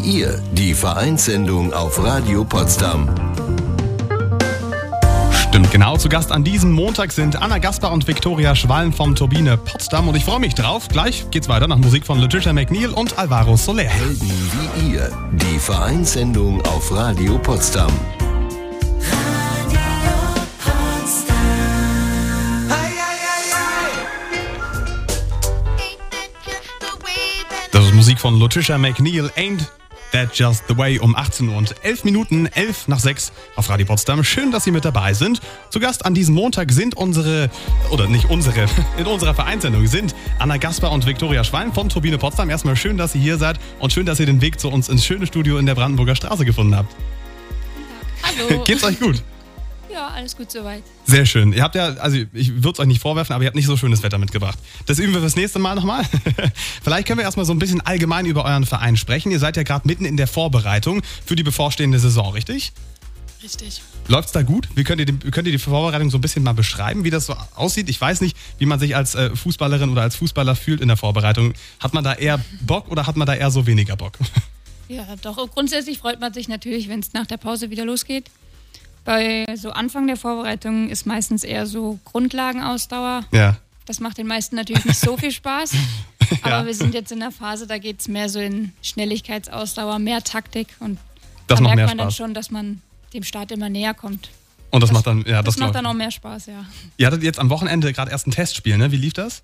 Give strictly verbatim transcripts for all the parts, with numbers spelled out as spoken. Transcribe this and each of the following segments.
ihr, die Vereinssendung auf Radio Potsdam. Stimmt, genau. Zu Gast an diesem Montag sind Anna Gaspar und Viktoria Schwalm vom Turbine Potsdam. Und ich freue mich drauf. Gleich geht's weiter nach Musik von Letitia McNeil und Alvaro Soler. Helden wie ihr, die Vereinssendung auf Radio Potsdam. Das ist Musik von Letitia McNeil, Ain't That Just The Way, um achtzehn Uhr und elf Minuten, elf nach sechs auf Radio Potsdam. Schön, dass Sie mit dabei sind. Zu Gast an diesem Montag sind unsere, oder nicht unsere, in unserer Vereinssendung sind Anna Gaspar und Viktoria Schwalm von Turbine Potsdam. Erstmal schön, dass ihr hier seid und schön, dass ihr den Weg zu uns ins schöne Studio in der Brandenburger Straße gefunden habt. Hallo. Geht's euch gut? Ja, alles gut soweit. Sehr schön. Ihr habt ja, also ich würde es euch nicht vorwerfen, aber ihr habt nicht so schönes Wetter mitgebracht. Das üben wir fürs nächste Mal nochmal. Vielleicht können wir erstmal so ein bisschen allgemein über euren Verein sprechen. Ihr seid ja gerade mitten in der Vorbereitung für die bevorstehende Saison, richtig? Richtig. Läuft's da gut? Wie könnt ihr, die, könnt ihr die Vorbereitung so ein bisschen mal beschreiben, wie das so aussieht? Ich weiß nicht, wie man sich als äh, Fußballerin oder als Fußballer fühlt in der Vorbereitung. Hat man da eher Bock oder hat man da eher so weniger Bock? Ja, doch. Grundsätzlich freut man sich natürlich, wenn es nach der Pause wieder losgeht. Bei so Anfang der Vorbereitung ist meistens eher so Grundlagenausdauer. Ja. Das macht den meisten natürlich nicht so viel Spaß. Aber Ja. wir sind jetzt in der Phase, da geht es mehr so in Schnelligkeitsausdauer, mehr Taktik. Und Das da macht merkt mehr man dann Spaß. schon, dass man dem Start immer näher kommt. Und das, macht dann, ja, Das, das, macht läuft. dann auch mehr Spaß, ja. Ihr hattet jetzt am Wochenende gerade erst ein Testspiel, ne? Wie lief das?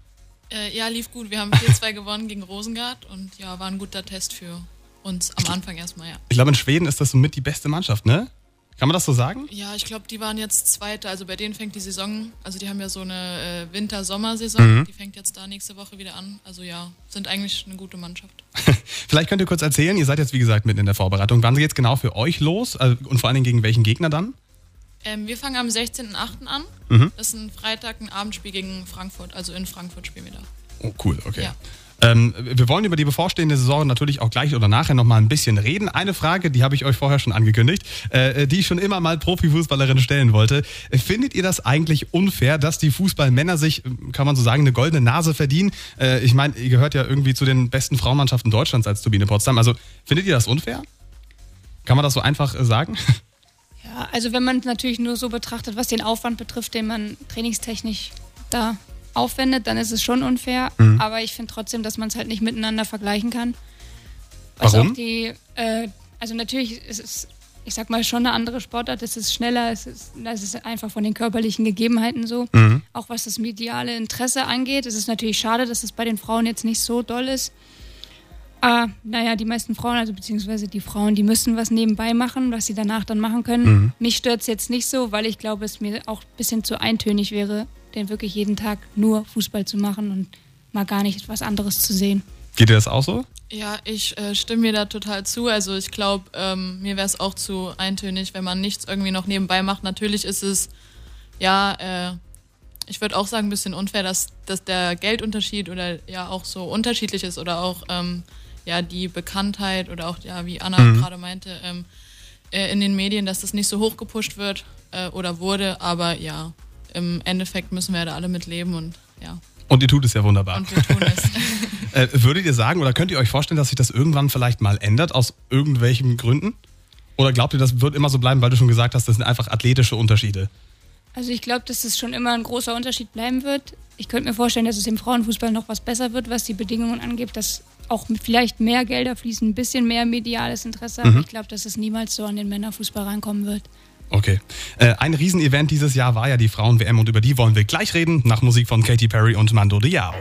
Äh, ja, lief gut. Wir haben vier zwei gewonnen gegen Rosengard und ja, war ein guter Test für uns am Anfang erstmal, ja. Ich glaube, in Schweden ist das somit die beste Mannschaft, ne? Kann man das so sagen? Ja, ich glaube, die waren jetzt Zweite. Also bei denen fängt die Saison, also die haben ja so eine äh, Winter-Sommer-Saison. Mhm. Die fängt jetzt da nächste Woche wieder an. Also ja, sind eigentlich eine gute Mannschaft. Vielleicht könnt ihr kurz erzählen, ihr seid jetzt wie gesagt mitten in der Vorbereitung. Wann geht's genau für euch los? Also, und vor allen Dingen gegen welchen Gegner dann? Ähm, wir fangen am sechzehnten achten an. Mhm. Das ist ein Freitag, ein Abendspiel gegen Frankfurt. Also in Frankfurt spielen wir da. Oh, cool, okay. Ja. Ähm, wir wollen über die bevorstehende Saison natürlich auch gleich oder nachher nochmal ein bisschen reden. Eine Frage, die habe ich euch vorher schon angekündigt, äh, die ich schon immer mal Profifußballerin stellen wollte. Findet ihr das eigentlich unfair, dass die Fußballmänner sich, kann man so sagen, eine goldene Nase verdienen? Äh, ich meine, ihr gehört ja irgendwie zu den besten Frauenmannschaften Deutschlands als Turbine Potsdam. Also findet ihr das unfair? Kann man das so einfach äh, sagen? Ja, also wenn man es natürlich nur so betrachtet, was den Aufwand betrifft, den man trainingstechnisch da aufwendet, dann ist es schon unfair. Mhm. Aber ich finde trotzdem, dass man es halt nicht miteinander vergleichen kann. Was Warum? Auch die, äh, also natürlich ist es, ich sag mal, schon eine andere Sportart. Es ist schneller, es ist, es ist einfach von den körperlichen Gegebenheiten so. Mhm. Auch was das mediale Interesse angeht. Es ist natürlich schade, dass es bei den Frauen jetzt nicht so doll ist. Aber naja, die meisten Frauen, also beziehungsweise die Frauen, die müssen was nebenbei machen, was sie danach dann machen können. Mhm. Mich stört es jetzt nicht so, weil ich glaube, es mir auch ein bisschen zu eintönig wäre, denn wirklich jeden Tag nur Fußball zu machen und mal gar nicht was anderes zu sehen. Geht dir das auch so? Ja, ich äh, stimme mir da total zu. Also ich glaube, ähm, mir wäre es auch zu eintönig, wenn man nichts irgendwie noch nebenbei macht. Natürlich ist es, ja, äh, ich würde auch sagen, ein bisschen unfair, dass, dass der Geldunterschied oder ja auch so unterschiedlich ist oder auch ähm, ja die Bekanntheit oder auch, ja, wie Anna Mhm. gerade meinte, ähm, äh, in den Medien, dass das nicht so hoch gepusht wird äh, oder wurde. Aber ja, im Endeffekt müssen wir da alle mit leben und ja. Und ihr tut es ja wunderbar. Und wir tun es. Äh, würdet ihr sagen oder könnt ihr euch vorstellen, dass sich das irgendwann vielleicht mal ändert aus irgendwelchen Gründen? Oder glaubt ihr, das wird immer so bleiben, weil du schon gesagt hast, das sind einfach athletische Unterschiede? Also ich glaube, dass es schon immer ein großer Unterschied bleiben wird. Ich könnte mir vorstellen, dass es im Frauenfußball noch was besser wird, was die Bedingungen angeht, dass auch vielleicht mehr Gelder fließen, ein bisschen mehr mediales Interesse. Aber Mhm. ich glaube, dass es niemals so an den Männerfußball rankommen wird. Okay. Äh, ein Riesenevent dieses Jahr war ja die Frauen-W M und über die wollen wir gleich reden, nach Musik von Katy Perry und Mando Diao.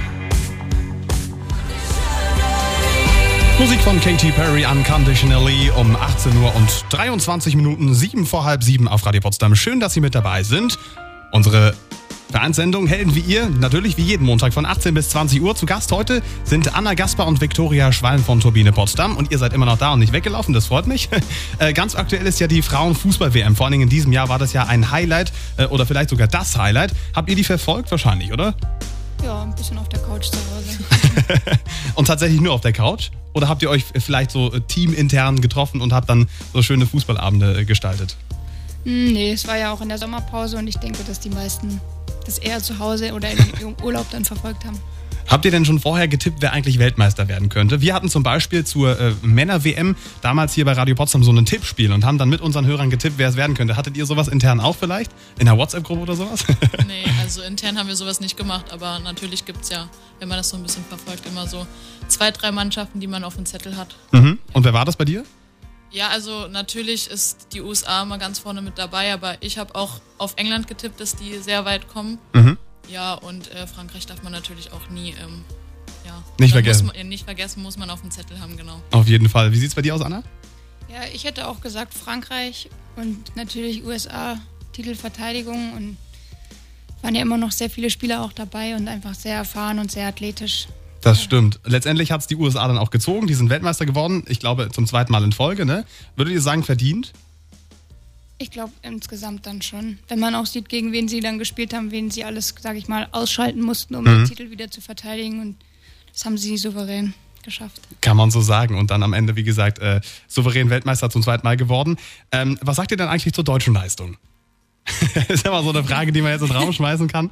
Musik von Katy Perry, Unconditionally, um achtzehn Uhr und dreiundzwanzig Minuten, sieben vor halb sieben auf Radio Potsdam. Schön, dass Sie mit dabei sind. Unsere Vereinssendung Helden wie ihr, natürlich wie jeden Montag von achtzehn bis zwanzig Uhr. Zu Gast heute sind Anna Gaspar und Viktoria Schwalm von Turbine Potsdam. Und ihr seid immer noch da und nicht weggelaufen, das freut mich. Äh, ganz aktuell ist ja die Frauen-Fußball-W M. Vor allen Dingen in diesem Jahr war das ja ein Highlight äh, oder vielleicht sogar das Highlight. Habt ihr die verfolgt wahrscheinlich, oder? Ja, ein bisschen auf der Couch zu Hause. Und tatsächlich nur auf der Couch? Oder habt ihr euch vielleicht so äh, teamintern getroffen und habt dann so schöne Fußballabende äh, gestaltet? Hm, nee, es war ja auch in der Sommerpause und ich denke, dass die meisten das eher zu Hause oder im Urlaub dann verfolgt haben. Habt ihr denn schon vorher getippt, wer eigentlich Weltmeister werden könnte? Wir hatten zum Beispiel zur äh, Männer-W M damals hier bei Radio Potsdam so ein Tippspiel und haben dann mit unseren Hörern getippt, wer es werden könnte. Hattet ihr sowas intern auch vielleicht? In der WhatsApp-Gruppe oder sowas? Nee, also intern haben wir sowas nicht gemacht, aber natürlich gibt es ja, wenn man das so ein bisschen verfolgt, immer so zwei, drei Mannschaften, die man auf dem Zettel hat. Mhm. Und wer war das bei dir? Ja, also natürlich ist die U S A mal ganz vorne mit dabei, aber ich habe auch auf England getippt, dass die sehr weit kommen. Mhm. Ja, und äh, Frankreich darf man natürlich auch nie ähm, ja, nicht vergessen. Muss man, äh, nicht vergessen, muss man auf dem Zettel haben, genau. Auf jeden Fall. Wie sieht's bei dir aus, Anna? Ja, ich hätte auch gesagt Frankreich und natürlich U S A Titelverteidigung und waren ja immer noch sehr viele Spieler auch dabei und einfach sehr erfahren und sehr athletisch. Das stimmt. Letztendlich hat es die U S A dann auch gezogen. Die sind Weltmeister geworden. Ich glaube, zum zweiten Mal in Folge. Ne? Würdet ihr sagen, verdient? Ich glaube insgesamt dann schon. Wenn man auch sieht, gegen wen sie dann gespielt haben, wen sie alles, sage ich mal, ausschalten mussten, um mhm. den Titel wieder zu verteidigen. Und das haben sie souverän geschafft. Kann man so sagen. Und dann am Ende, wie gesagt, äh, souverän Weltmeister zum zweiten Mal geworden. Ähm, was sagt ihr denn eigentlich zur deutschen Leistung? Das ist ja mal so eine Frage, die man jetzt in den Raum schmeißen kann.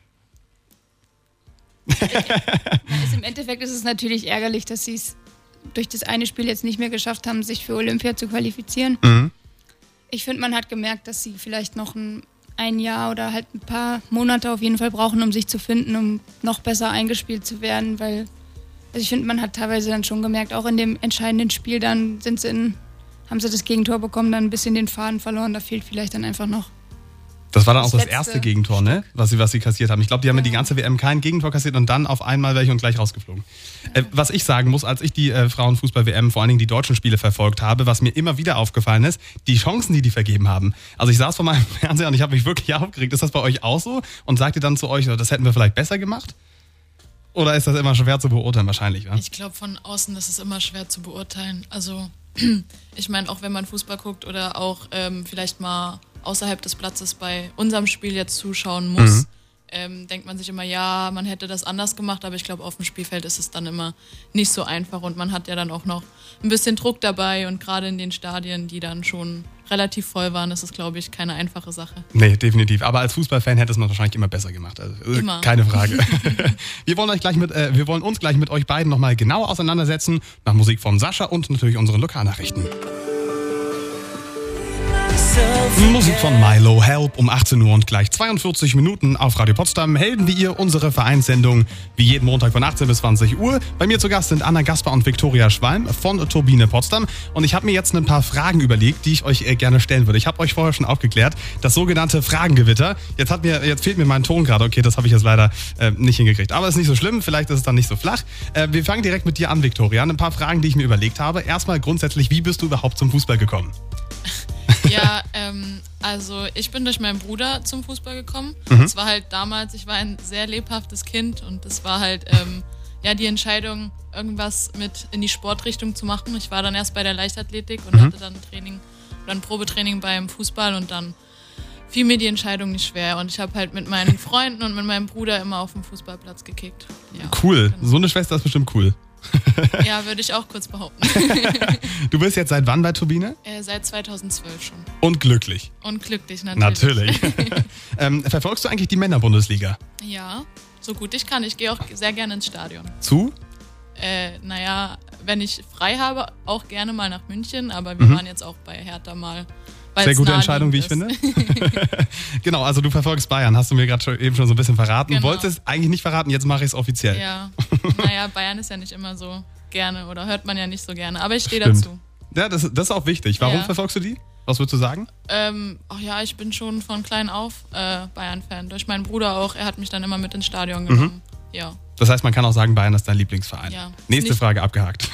Also im Endeffekt ist es natürlich ärgerlich, dass sie es durch das eine Spiel jetzt nicht mehr geschafft haben, sich für Olympia zu qualifizieren. Mhm. Ich finde, man hat gemerkt, dass sie vielleicht noch ein, ein Jahr oder halt ein paar Monate auf jeden Fall brauchen, um sich zu finden, um noch besser eingespielt zu werden, weil also ich finde, man hat teilweise dann schon gemerkt, auch in dem entscheidenden Spiel, dann sind sie in, haben sie das Gegentor bekommen, dann ein bisschen den Faden verloren, da fehlt vielleicht dann einfach noch. Das war dann auch das, das erste Gegentor, ne? Was sie, was sie kassiert haben. Ich glaube, die haben ja die ganze W M kein Gegentor kassiert und dann auf einmal welche und gleich rausgeflogen. Ja. Äh, was ich sagen muss, als ich die äh, Frauenfußball-W M, vor allen Dingen die deutschen Spiele verfolgt habe, was mir immer wieder aufgefallen ist, die Chancen, die die vergeben haben. Also ich saß vor meinem Fernseher und ich habe mich wirklich aufgeregt. Ist das bei euch auch so? Und sagt ihr dann zu euch, das hätten wir vielleicht besser gemacht? Oder ist das immer schwer zu beurteilen wahrscheinlich? Ja? Ich glaube, von außen ist es immer schwer zu beurteilen. Also ich meine, auch wenn man Fußball guckt oder auch ähm, vielleicht mal außerhalb des Platzes bei unserem Spiel jetzt zuschauen muss, mhm. ähm, denkt man sich immer, ja, man hätte das anders gemacht, aber ich glaube, auf dem Spielfeld ist es dann immer nicht so einfach und man hat ja dann auch noch ein bisschen Druck dabei und gerade in den Stadien, die dann schon relativ voll waren, ist es, glaube ich, keine einfache Sache. Nee, definitiv. Aber als Fußballfan hätte es man wahrscheinlich immer besser gemacht. Also, immer. Keine Frage. wir, wollen euch gleich mit, äh, wir wollen uns gleich mit euch beiden nochmal genauer auseinandersetzen, nach Musik von Sascha und natürlich unseren Lokalnachrichten. Musik von Milo, Help um achtzehn Uhr und gleich zweiundvierzig Minuten auf Radio Potsdam. Helden wie ihr, unsere Vereinssendung, wie jeden Montag von achtzehn bis zwanzig Uhr. Bei mir zu Gast sind Anna Gaspar und Viktoria Schwalm von Turbine Potsdam. Und ich habe mir jetzt ein paar Fragen überlegt, die ich euch äh, gerne stellen würde. Ich habe euch vorher schon aufgeklärt, das sogenannte Fragengewitter. Jetzt, hat mir, jetzt fehlt mir mein Ton gerade. Okay, das habe ich jetzt leider äh, nicht hingekriegt. Aber ist nicht so schlimm, vielleicht ist es dann nicht so flach. Äh, wir fangen direkt mit dir an, Viktoria. Ein paar Fragen, die ich mir überlegt habe. Erstmal grundsätzlich, wie bist du überhaupt zum Fußball gekommen? Ja, ähm, also ich bin durch meinen Bruder zum Fußball gekommen. Es mhm. war halt damals, ich war ein sehr lebhaftes Kind und es war halt ähm, ja die Entscheidung, irgendwas mit in die Sportrichtung zu machen. Ich war dann erst bei der Leichtathletik und mhm. hatte dann Training oder ein Probetraining beim Fußball und dann fiel mir die Entscheidung nicht schwer und ich habe halt mit meinen Freunden und mit meinem Bruder immer auf dem Fußballplatz gekickt. Ja, cool, genau. So eine Schwester ist bestimmt cool. Ja, würde ich auch kurz behaupten. Du bist jetzt seit wann bei Turbine? Äh, seit zweitausendzwölf schon. Und glücklich? Und glücklich, natürlich. Natürlich. ähm, verfolgst du eigentlich die Männerbundesliga? Ja, so gut ich kann. Ich gehe auch sehr gerne ins Stadion. Zu? Äh, naja, wenn ich frei habe, auch gerne mal nach München, aber wir mhm. waren jetzt auch bei Hertha mal. Sehr gute Entscheidung, wie ich finde. Genau, also du verfolgst Bayern, hast du mir gerade eben schon so ein bisschen verraten. Genau. Wolltest es eigentlich nicht verraten, jetzt mache ich es offiziell. Ja, naja, Bayern ist ja nicht immer so gerne oder hört man ja nicht so gerne, aber ich stehe dazu. Ja, das, das ist auch wichtig. Warum ja. verfolgst du die? Was würdest du sagen? Ähm, ach ja, ich bin schon von klein auf äh, Bayern-Fan. Durch meinen Bruder auch, er hat mich dann immer mit ins Stadion genommen. Mhm. Ja. Das heißt, man kann auch sagen, Bayern ist dein Lieblingsverein. Ja. Nächste nicht Frage abgehakt.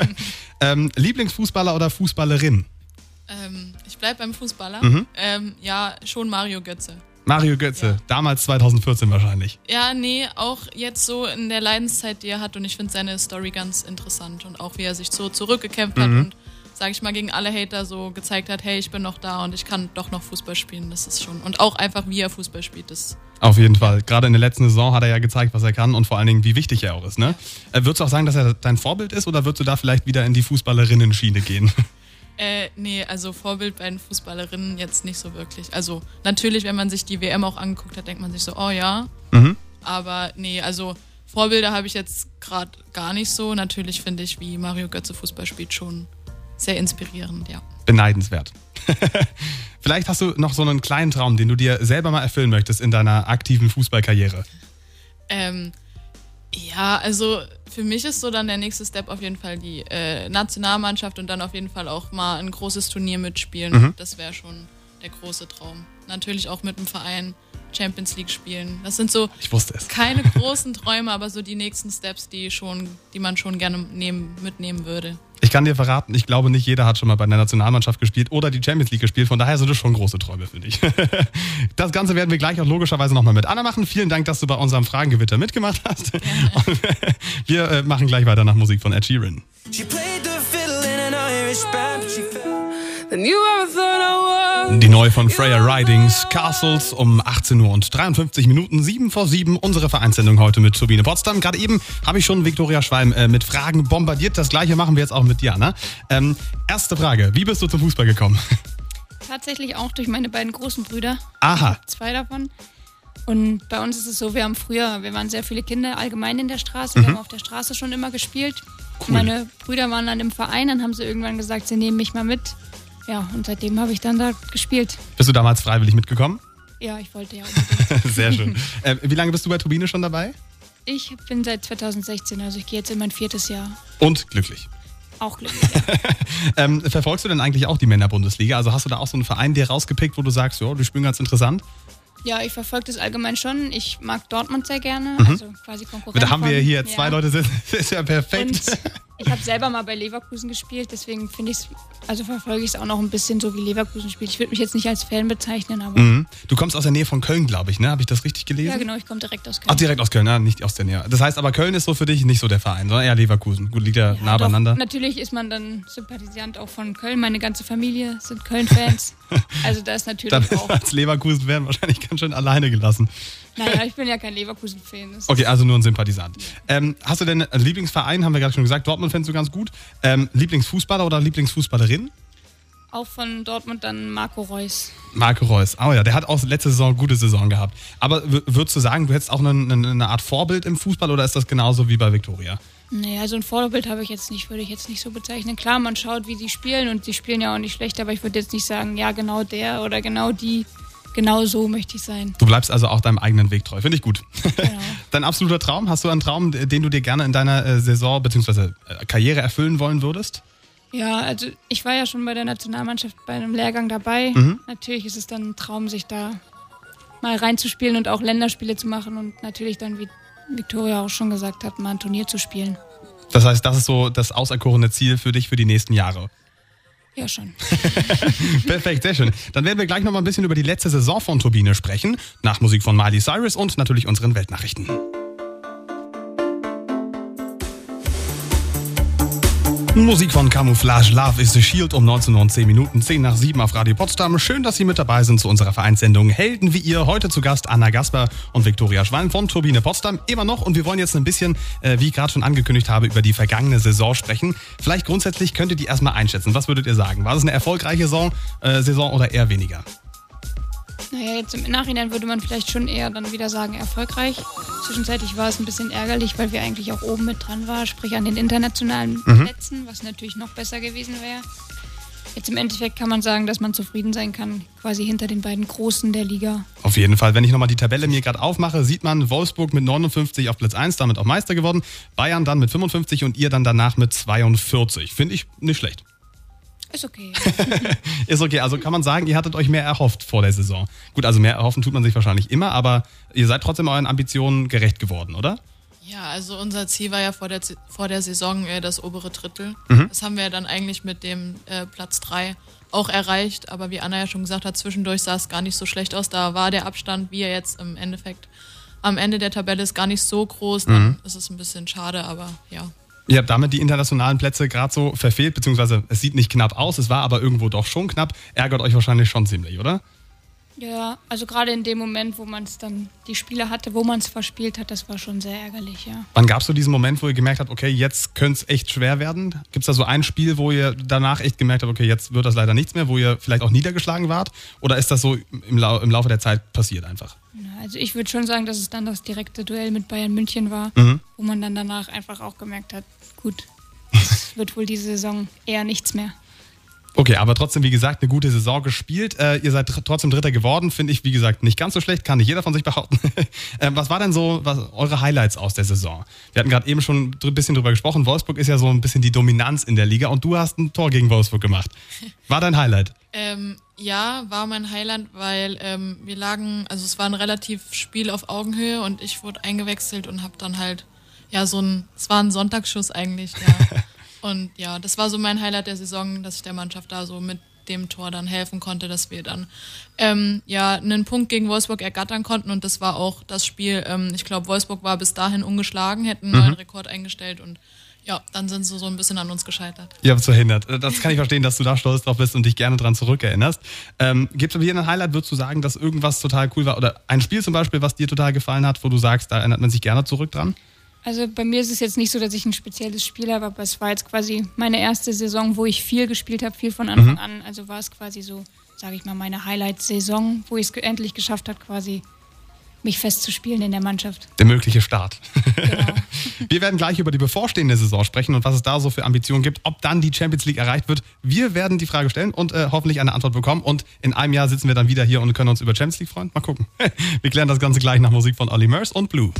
ähm, Lieblingsfußballer oder Fußballerin? Ähm, ich bleibe beim Fußballer. Mhm. Ähm, ja, schon Mario Götze. Mario Götze, ja. Damals zweitausendvierzehn wahrscheinlich. Ja, nee, auch jetzt so in der Leidenszeit, die er hat und ich finde seine Story ganz interessant und auch wie er sich so zurückgekämpft mhm. hat und, sag ich mal, gegen alle Hater so gezeigt hat, hey, ich bin noch da und ich kann doch noch Fußball spielen, das ist schon, und auch einfach, wie er Fußball spielt, das... Auf jeden Fall. Gerade in der letzten Saison hat er ja gezeigt, was er kann und vor allen Dingen, wie wichtig er auch ist, ne? Ja. Würdest du auch sagen, dass er dein Vorbild ist oder würdest du da vielleicht wieder in die Fußballerinnen-Schiene gehen? Äh, nee, also Vorbild bei den Fußballerinnen jetzt nicht so wirklich. Also natürlich, wenn man sich die W M auch angeguckt hat, denkt man sich so, oh ja. Mhm. Aber nee, also Vorbilder habe ich jetzt gerade gar nicht so. Natürlich finde ich, wie Mario Götze Fußball spielt, schon sehr inspirierend, ja. Beneidenswert. Vielleicht hast du noch so einen kleinen Traum, den du dir selber mal erfüllen möchtest in deiner aktiven Fußballkarriere. Ähm, ja, also für mich ist so dann der nächste Step auf jeden Fall die äh, Nationalmannschaft und dann auf jeden Fall auch mal ein großes Turnier mitspielen. Mhm. Das wäre schon der große Traum. Natürlich auch mit dem Verein Champions League spielen. Das sind so ich wusste es. keine großen Träume, aber so die nächsten Steps, die schon, die man schon gerne nehmen, mitnehmen würde. Ich kann dir verraten, ich glaube, nicht jeder hat schon mal bei der Nationalmannschaft gespielt oder die Champions League gespielt. Von daher sind das schon große Träume, finde ich. Das Ganze werden wir gleich auch logischerweise nochmal mit Anna machen. Vielen Dank, dass du bei unserem Fragengewitter mitgemacht hast. Ja. Wir äh, machen gleich weiter nach Musik von Ed Sheeran. Die neue von Freya Ridings, Castles, um achtzehn Uhr und dreiundfünfzig Minuten, sieben vor sieben, unsere Vereinssendung heute mit Turbine Potsdam. Gerade eben habe ich schon Viktoria Schwalm äh, mit Fragen bombardiert. Das gleiche machen wir jetzt auch mit Diana. Ähm, erste Frage, wie bist du zum Fußball gekommen? Tatsächlich auch durch meine beiden großen Brüder. Aha. Zwei davon. Und bei uns ist es so, wir haben früher, wir waren sehr viele Kinder allgemein in der Straße. Mhm. Wir haben auf der Straße schon immer gespielt. Cool. Meine Brüder waren dann im Verein, dann haben sie irgendwann gesagt, sie nehmen mich mal mit. Ja, und seitdem habe ich dann da gespielt. Bist du damals freiwillig mitgekommen? Ja, ich wollte ja unbedingt. Sehr schön. Äh, wie lange bist du bei Turbine schon dabei? Ich bin seit zweitausendsechzehn, also ich gehe jetzt in mein viertes Jahr. Und glücklich? Auch glücklich, ja. ähm, verfolgst du denn eigentlich auch die Männerbundesliga? Also hast du da auch so einen Verein dir rausgepickt, wo du sagst, ja, die spielen ganz interessant? Ja, ich verfolge das allgemein schon. Ich mag Dortmund sehr gerne, mhm. also quasi Konkurrent. Da haben wir hier von, zwei ja. Leute, das ist ja perfekt. Und ich habe selber mal bei Leverkusen gespielt, deswegen finde ich es, also verfolge ich es auch noch ein bisschen so, wie Leverkusen spielt. Ich würde mich jetzt nicht als Fan bezeichnen, aber... Mhm. Du kommst aus der Nähe von Köln, glaube ich, ne? Habe ich das richtig gelesen? Ja, genau, ich komme direkt aus Köln. Ach, direkt aus Köln, ja, nicht aus der Nähe. Das heißt aber, Köln ist so für dich nicht so der Verein, sondern eher Leverkusen. Gut, liegt ja, ja nah doch, beieinander. Natürlich ist man dann Sympathisant auch von Köln. Meine ganze Familie sind Köln-Fans. Also da ist natürlich dann auch... als Leverkusen werden wahrscheinlich ganz schön alleine gelassen. Naja, ich bin ja kein Leverkusen-Fan. Okay, also nur ein Sympathisant. Ähm, hast du denn einen Lieblingsverein, haben wir gerade schon gesagt, Dortmund fändest du ganz gut. Ähm, Lieblingsfußballer oder Lieblingsfußballerin? Auch von Dortmund dann Marco Reus. Marco Reus, oh ja, der hat auch letzte Saison eine gute Saison gehabt. Aber w- würdest du sagen, du hättest auch eine, eine Art Vorbild im Fußball oder ist das genauso wie bei Viktoria? Naja, so ein Vorbild habe ich jetzt nicht, würde ich jetzt nicht so bezeichnen. Klar, man schaut, wie die spielen und die spielen ja auch nicht schlecht, aber ich würde jetzt nicht sagen, ja, genau der oder genau die. Genau so möchte ich sein. Du bleibst also auch deinem eigenen Weg treu. Finde ich gut. Genau. Dein absoluter Traum? Hast du einen Traum, den du dir gerne in deiner äh, Saison bzw. Äh, Karriere erfüllen wollen würdest? Ja, also ich war ja schon bei der Nationalmannschaft bei einem Lehrgang dabei. Mhm. Natürlich ist es dann ein Traum, sich da mal reinzuspielen und auch Länderspiele zu machen und natürlich dann, wie Viktoria auch schon gesagt hat, mal ein Turnier zu spielen. Das heißt, das ist so das auserkorene Ziel für dich für die nächsten Jahre? Ja, schon. Perfekt, sehr schön. Dann werden wir gleich noch mal ein bisschen über die letzte Saison von Turbine sprechen. Nach Musik von Miley Cyrus und natürlich unseren Weltnachrichten. Musik von Camouflage, Love is the Shield um neunzehn Uhr und zehn Minuten, zehn nach sieben auf Radio Potsdam. Schön, dass Sie mit dabei sind zu unserer Vereinssendung Helden wie ihr. Heute zu Gast Anna Gasper und Viktoria Schwalm von Turbine Potsdam. Immer noch und wir wollen jetzt ein bisschen, äh, wie ich gerade schon angekündigt habe, über die vergangene Saison sprechen. Vielleicht grundsätzlich könnt ihr die erstmal einschätzen. Was würdet ihr sagen? War das eine erfolgreiche Saison, äh, Saison oder eher weniger? Naja, jetzt im Nachhinein würde man vielleicht schon eher dann wieder sagen erfolgreich. Zwischenzeitlich war es ein bisschen ärgerlich, weil wir eigentlich auch oben mit dran waren, sprich an den internationalen Mhm. Plätzen, was natürlich noch besser gewesen wäre. Jetzt im Endeffekt kann man sagen, dass man zufrieden sein kann, quasi hinter den beiden Großen der Liga. Auf jeden Fall. Wenn ich nochmal die Tabelle mir gerade aufmache, sieht man Wolfsburg mit neunundfünfzig auf Platz eins, damit auch Meister geworden. Bayern dann mit fünfundfünfzig und ihr dann danach mit zweiundvierzig. Finde ich nicht schlecht. Ist okay. Ist okay, also kann man sagen, ihr hattet euch mehr erhofft vor der Saison. Gut, also mehr erhoffen tut man sich wahrscheinlich immer, aber ihr seid trotzdem euren Ambitionen gerecht geworden, oder? Ja, also unser Ziel war ja vor der, vor der Saison äh, das obere Drittel. Mhm. Das haben wir ja dann eigentlich mit dem äh, Platz drei auch erreicht. Aber wie Anna ja schon gesagt hat, zwischendurch sah es gar nicht so schlecht aus. Da war der Abstand, wie er jetzt im Endeffekt am Ende der Tabelle ist, gar nicht so groß. Dann Mhm. ist es ein bisschen schade, aber ja. Ihr habt damit die internationalen Plätze gerade so verfehlt, beziehungsweise es sieht nicht knapp aus, es war aber irgendwo doch schon knapp. Ärgert euch wahrscheinlich schon ziemlich, oder? Ja, also gerade in dem Moment, wo man es dann, die Spiele hatte, wo man es verspielt hat, das war schon sehr ärgerlich, ja. Wann gab es so diesen Moment, wo ihr gemerkt habt, okay, jetzt könnte es echt schwer werden? Gibt es da so ein Spiel, wo ihr danach echt gemerkt habt, okay, jetzt wird das leider nichts mehr, wo ihr vielleicht auch niedergeschlagen wart? Oder ist das so im, Lau- im Laufe der Zeit passiert einfach? Ja, also ich würde schon sagen, dass es dann das direkte Duell mit Bayern München war, Mhm. wo man dann danach einfach auch gemerkt hat, gut, es wird wohl diese Saison eher nichts mehr. Okay, aber trotzdem, wie gesagt, eine gute Saison gespielt. Äh, ihr seid tr- trotzdem Dritter geworden, finde ich, wie gesagt, nicht ganz so schlecht, kann nicht jeder von sich behaupten. äh, was war denn so was, eure Highlights aus der Saison? Wir hatten gerade eben schon ein bisschen drüber gesprochen, Wolfsburg ist ja so ein bisschen die Dominanz in der Liga und du hast ein Tor gegen Wolfsburg gemacht. War dein Highlight? Ähm, ja, war mein Highlight, weil ähm, wir lagen, also es war ein relativ Spiel auf Augenhöhe und ich wurde eingewechselt und habe dann halt, ja, so ein, es war ein Sonntagsschuss eigentlich, ja. Und ja, das war so mein Highlight der Saison, dass ich der Mannschaft da so mit dem Tor dann helfen konnte, dass wir dann ähm, ja einen Punkt gegen Wolfsburg ergattern konnten und das war auch das Spiel, ähm, ich glaube Wolfsburg war bis dahin ungeschlagen, hätten einen Mhm. neuen Rekord eingestellt und ja, dann sind sie so ein bisschen an uns gescheitert. Ihr habt es verhindert. Das kann ich verstehen, dass du da stolz drauf bist und dich gerne dran zurückerinnerst. Ähm, Gibt es hier ein Highlight, würdest du sagen, dass irgendwas total cool war oder ein Spiel zum Beispiel, was dir total gefallen hat, wo du sagst, da erinnert man sich gerne zurück dran? Also bei mir ist es jetzt nicht so, dass ich ein spezielles Spiel habe, aber es war jetzt quasi meine erste Saison, wo ich viel gespielt habe, viel von Anfang Mhm. an. Also war es quasi so, sage ich mal, meine Highlight-Saison, wo ich es ge- endlich geschafft habe, quasi mich festzuspielen in der Mannschaft. Der mögliche Start. Genau. Wir werden gleich über die bevorstehende Saison sprechen und was es da so für Ambitionen gibt, ob dann die Champions League erreicht wird. Wir werden die Frage stellen und äh, hoffentlich eine Antwort bekommen und in einem Jahr sitzen wir dann wieder hier und können uns über Champions League freuen. Mal gucken. Wir klären das Ganze gleich nach Musik von Olly Murs und Blue.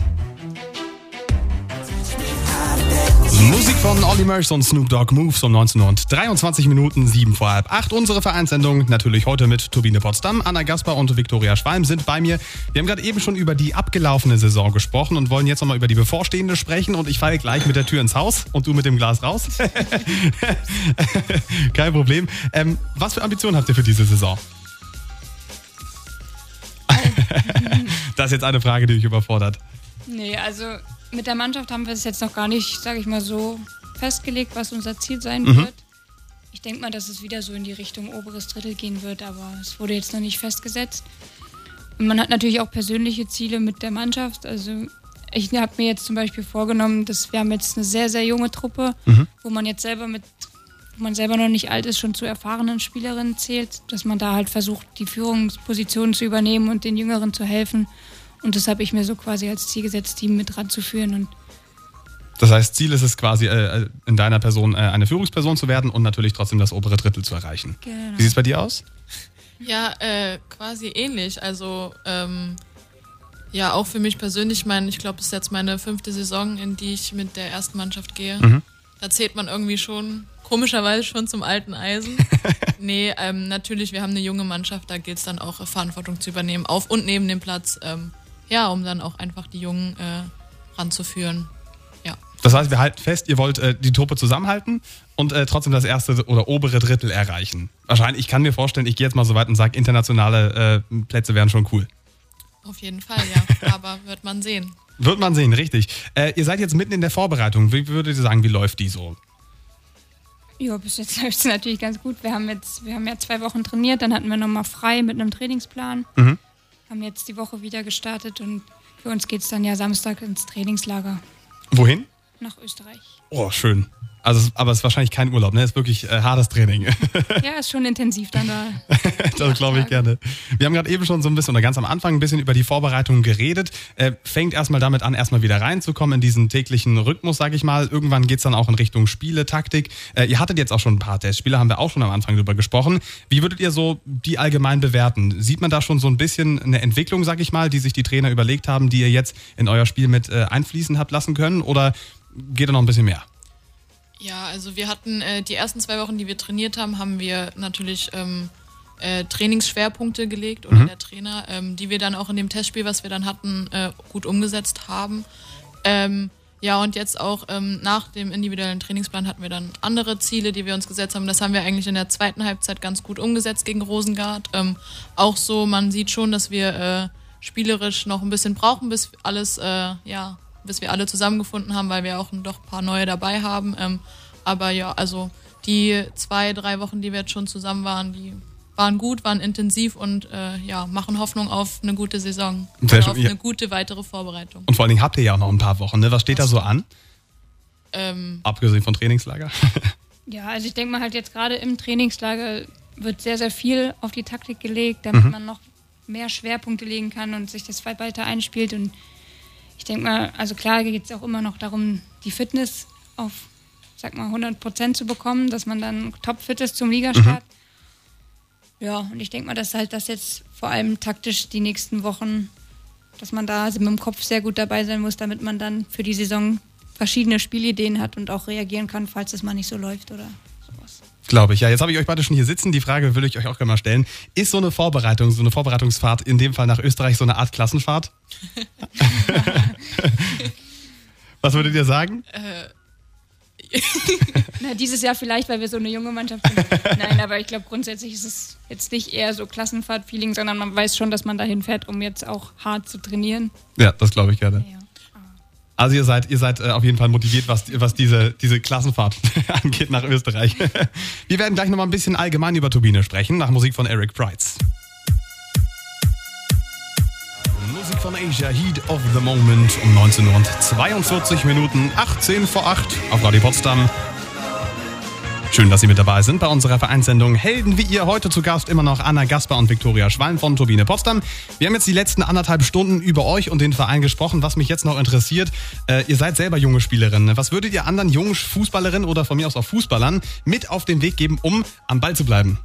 Musik von Olly Murs und Snoop Dogg, Moves um neunzehn Uhr und dreiundzwanzig Minuten, sieben vor halb acht. Unsere Vereinssendung natürlich heute mit Turbine Potsdam, Anna Gasper und Viktoria Schwalm sind bei mir. Wir haben gerade eben schon über die abgelaufene Saison gesprochen und wollen jetzt nochmal über die bevorstehende sprechen und ich falle gleich mit der Tür ins Haus und du mit dem Glas raus. Kein Problem. Ähm, was für Ambitionen habt ihr für diese Saison? Das ist jetzt eine Frage, die mich überfordert. Nee, also mit der Mannschaft haben wir es jetzt noch gar nicht, sage ich mal so, festgelegt, was unser Ziel sein Mhm. wird. Ich denke mal, dass es wieder so in die Richtung oberes Drittel gehen wird, aber es wurde jetzt noch nicht festgesetzt. Und man hat natürlich auch persönliche Ziele mit der Mannschaft. Also ich habe mir jetzt zum Beispiel vorgenommen, dass wir haben jetzt eine sehr, sehr junge Truppe, Mhm. wo man jetzt selber mit, wo man selber noch nicht alt ist, schon zu erfahrenen Spielerinnen zählt, dass man da halt versucht, die Führungspositionen zu übernehmen und den Jüngeren zu helfen. Und das habe ich mir so quasi als Ziel gesetzt, die mit ranzuführen. Und Das heißt, Ziel ist es quasi, äh, in deiner Person äh, eine Führungsperson zu werden und natürlich trotzdem das obere Drittel zu erreichen. Genau. Wie sieht es bei dir aus? Ja, äh, quasi ähnlich. Also, ähm, ja, auch für mich persönlich, ich meine, ich glaube, es ist jetzt meine fünfte Saison, in die ich mit der ersten Mannschaft gehe. Mhm. Da zählt man irgendwie schon, komischerweise schon zum alten Eisen. Nee, ähm, natürlich, wir haben eine junge Mannschaft, da gilt es dann auch, Verantwortung zu übernehmen, auf und neben dem Platz. Ähm, ja, um dann auch einfach die Jungen äh, ranzuführen. Ja. Das heißt, wir halten fest, ihr wollt äh, die Truppe zusammenhalten und äh, trotzdem das erste oder obere Drittel erreichen. Wahrscheinlich, ich kann mir vorstellen, ich gehe jetzt mal so weit und sage, internationale äh, Plätze wären schon cool. Auf jeden Fall, ja. Aber wird man sehen. Wird man sehen, richtig. Äh, ihr seid jetzt mitten in der Vorbereitung. Wie würdet ihr sagen, wie läuft die so? ja, bis jetzt läuft es natürlich ganz gut. Wir haben jetzt, wir haben ja zwei Wochen trainiert, dann hatten wir nochmal frei mit einem Trainingsplan. Mhm. Haben jetzt die Woche wieder gestartet und für uns geht es dann ja Samstag ins Trainingslager Wohin? nach Österreich. Oh, schön. Also, es- aber es ist wahrscheinlich kein Urlaub, ne? Es ist wirklich äh, hartes Training. Ja, ist schon intensiv dann da. Das glaube ich gerne. Wir haben gerade eben schon so ein bisschen oder ganz am Anfang ein bisschen über die Vorbereitung geredet. Äh, fängt erstmal damit an, erstmal wieder reinzukommen in diesen täglichen Rhythmus, sage ich mal. Irgendwann geht's dann auch in Richtung Spiele, Taktik. Äh, ihr hattet jetzt auch schon ein paar Testspiele, haben wir auch schon am Anfang drüber gesprochen. Wie würdet ihr so die allgemein bewerten? Sieht man da schon so ein bisschen eine Entwicklung, sage ich mal, die sich die Trainer überlegt haben, die ihr jetzt in euer Spiel mit äh, einfließen habt lassen können? Oder geht da noch ein bisschen mehr? Ja, also wir hatten äh, die ersten zwei Wochen, die wir trainiert haben, haben wir natürlich ähm, äh, Trainingsschwerpunkte gelegt oder Mhm. der Trainer, ähm, die wir dann auch in dem Testspiel, was wir dann hatten, äh, gut umgesetzt haben. Ähm, ja, und jetzt auch ähm, nach dem individuellen Trainingsplan hatten wir dann andere Ziele, die wir uns gesetzt haben. Das haben wir eigentlich in der zweiten Halbzeit ganz gut umgesetzt gegen Rosengard. Ähm, auch so, man sieht schon, dass wir äh, spielerisch noch ein bisschen brauchen, bis alles, äh, ja, bis wir alle zusammengefunden haben, weil wir auch doch ein paar neue dabei haben. Ähm, aber ja, also die zwei, drei Wochen, die wir jetzt schon zusammen waren, die waren gut, waren intensiv und äh, ja, machen Hoffnung auf eine gute Saison. Sehr und schön, auf ja. eine gute weitere Vorbereitung. Und vor allen Dingen habt ihr ja auch noch ein paar Wochen, ne? Was steht da so an? Ähm, Abgesehen von Trainingslager. Ja, also ich denke mal halt jetzt gerade im Trainingslager wird sehr, sehr viel auf die Taktik gelegt, damit mhm. man noch mehr Schwerpunkte legen kann und sich das weiter einspielt. Und ich denke mal, also klar geht es auch immer noch darum, die Fitness auf, sag mal, hundert Prozent zu bekommen, dass man dann topfit ist zum Ligastart. Mhm. Ja, und ich denke mal, dass halt das jetzt vor allem taktisch die nächsten Wochen, dass man da mit dem Kopf sehr gut dabei sein muss, damit man dann für die Saison verschiedene Spielideen hat und auch reagieren kann, falls es mal nicht so läuft oder sowas. Glaube ich, ja. Jetzt habe ich euch beide schon hier sitzen. Die Frage will ich euch auch gerne mal stellen. Ist so eine Vorbereitung, so eine Vorbereitungsfahrt, in dem Fall nach Österreich, so eine Art Klassenfahrt? Was würdet ihr sagen? Äh. Na, dieses Jahr vielleicht, weil wir so eine junge Mannschaft sind. Nein, aber ich glaube, grundsätzlich ist es jetzt nicht eher so Klassenfahrt-Feeling, sondern man weiß schon, dass man dahin fährt, um jetzt auch hart zu trainieren. Ja, das glaube ich gerne. Ja. Also ihr seid, ihr seid äh, auf jeden Fall motiviert, was, was diese, diese Klassenfahrt angeht nach Österreich. Wir werden gleich nochmal ein bisschen allgemein über Turbine sprechen, nach Musik von Eric Prydz. Musik von Asia, Heat of the Moment um neunzehn Uhr und zweiundvierzig Minuten, achtzehn vor acht auf Radio Potsdam. Schön, dass Sie mit dabei sind bei unserer Vereinssendung Helden wie ihr. Heute zu Gast immer noch Anna Gasper und Viktoria Schwalm von Turbine Potsdam. Wir haben jetzt die letzten anderthalb Stunden über euch und den Verein gesprochen. Was mich jetzt noch interessiert, äh, ihr seid selber junge Spielerinnen. Was würdet ihr anderen jungen Fußballerinnen oder von mir aus auch Fußballern mit auf den Weg geben, um am Ball zu bleiben?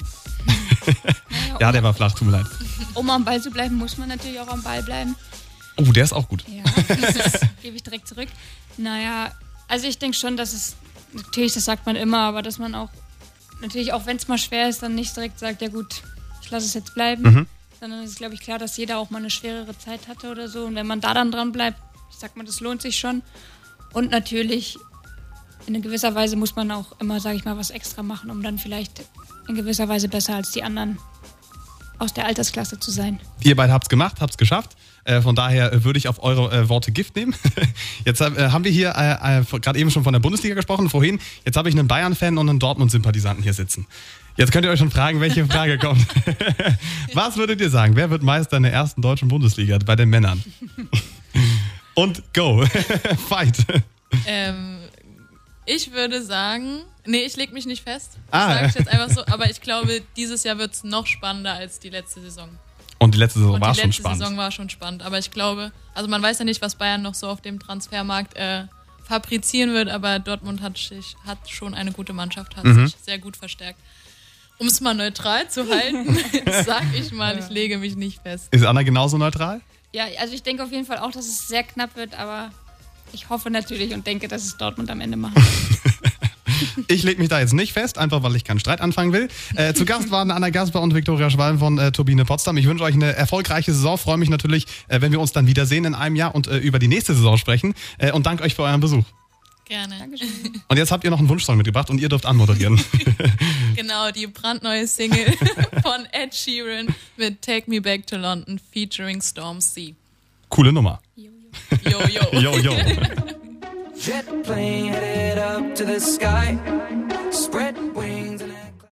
Naja, Ja, der war flach, tut mir leid. Um am Ball zu bleiben, muss man natürlich auch am Ball bleiben. Oh, der ist auch gut. Ja, das gebe ich direkt zurück. Naja, also ich denke schon, dass es, natürlich, das sagt man immer, aber dass man auch, natürlich auch wenn es mal schwer ist, dann nicht direkt sagt, ja gut, ich lasse es jetzt bleiben. Mhm. Sondern es ist, glaube ich, klar, dass jeder auch mal eine schwerere Zeit hatte oder so. Und wenn man da dann dran bleibt, ich sag mal, das lohnt sich schon. Und natürlich, in gewisser Weise muss man auch immer, sage ich mal, was extra machen, um dann vielleicht in gewisser Weise besser als die anderen aus der Altersklasse zu sein. Ihr beide habt's gemacht, habt's geschafft. Äh, von daher äh, würde ich auf eure äh, Worte Gift nehmen. Jetzt äh, haben wir hier äh, äh, gerade eben schon von der Bundesliga gesprochen, vorhin. Jetzt habe ich einen Bayern-Fan und einen Dortmund-Sympathisanten hier sitzen. Jetzt könnt ihr euch schon fragen, welche Frage kommt. Was würdet ihr sagen? Wer wird Meister in der ersten deutschen Bundesliga bei den Männern? Und go. Fight. Ähm, ich würde sagen, nee, ich lege mich nicht fest. Ah. Das sage ich jetzt einfach so. Aber ich glaube, dieses Jahr wird es noch spannender als die letzte Saison. Und die letzte Saison Und war die schon letzte spannend. Saison war schon spannend. Aber ich glaube, also man weiß ja nicht, was Bayern noch so auf dem Transfermarkt äh, fabrizieren wird, aber Dortmund hat, sich, hat schon eine gute Mannschaft, hat Mhm. sich sehr gut verstärkt. Um es mal neutral zu halten, sag ich mal, ich lege mich nicht fest. Ist Anna genauso neutral? Ja, also ich denke auf jeden Fall auch, dass es sehr knapp wird, aber ich hoffe natürlich und denke, dass es Dortmund am Ende macht. Ich lege mich da jetzt nicht fest, einfach weil ich keinen Streit anfangen will. Äh, zu Gast waren Anna Gasper und Viktoria Schwalm von äh, Turbine Potsdam. Ich wünsche euch eine erfolgreiche Saison. Freue mich natürlich, äh, wenn wir uns dann wiedersehen in einem Jahr und äh, über die nächste Saison sprechen. Äh, und danke euch für euren Besuch. Gerne. Dankeschön. Und jetzt habt ihr noch einen Wunschsong mitgebracht und ihr dürft anmoderieren. Genau, die brandneue Single von Ed Sheeran mit Take Me Back to London featuring Storm C. Coole Nummer. Jo, jo. Yo, yo. Yo, yo. Jet plane headed up to the sky, spread wings.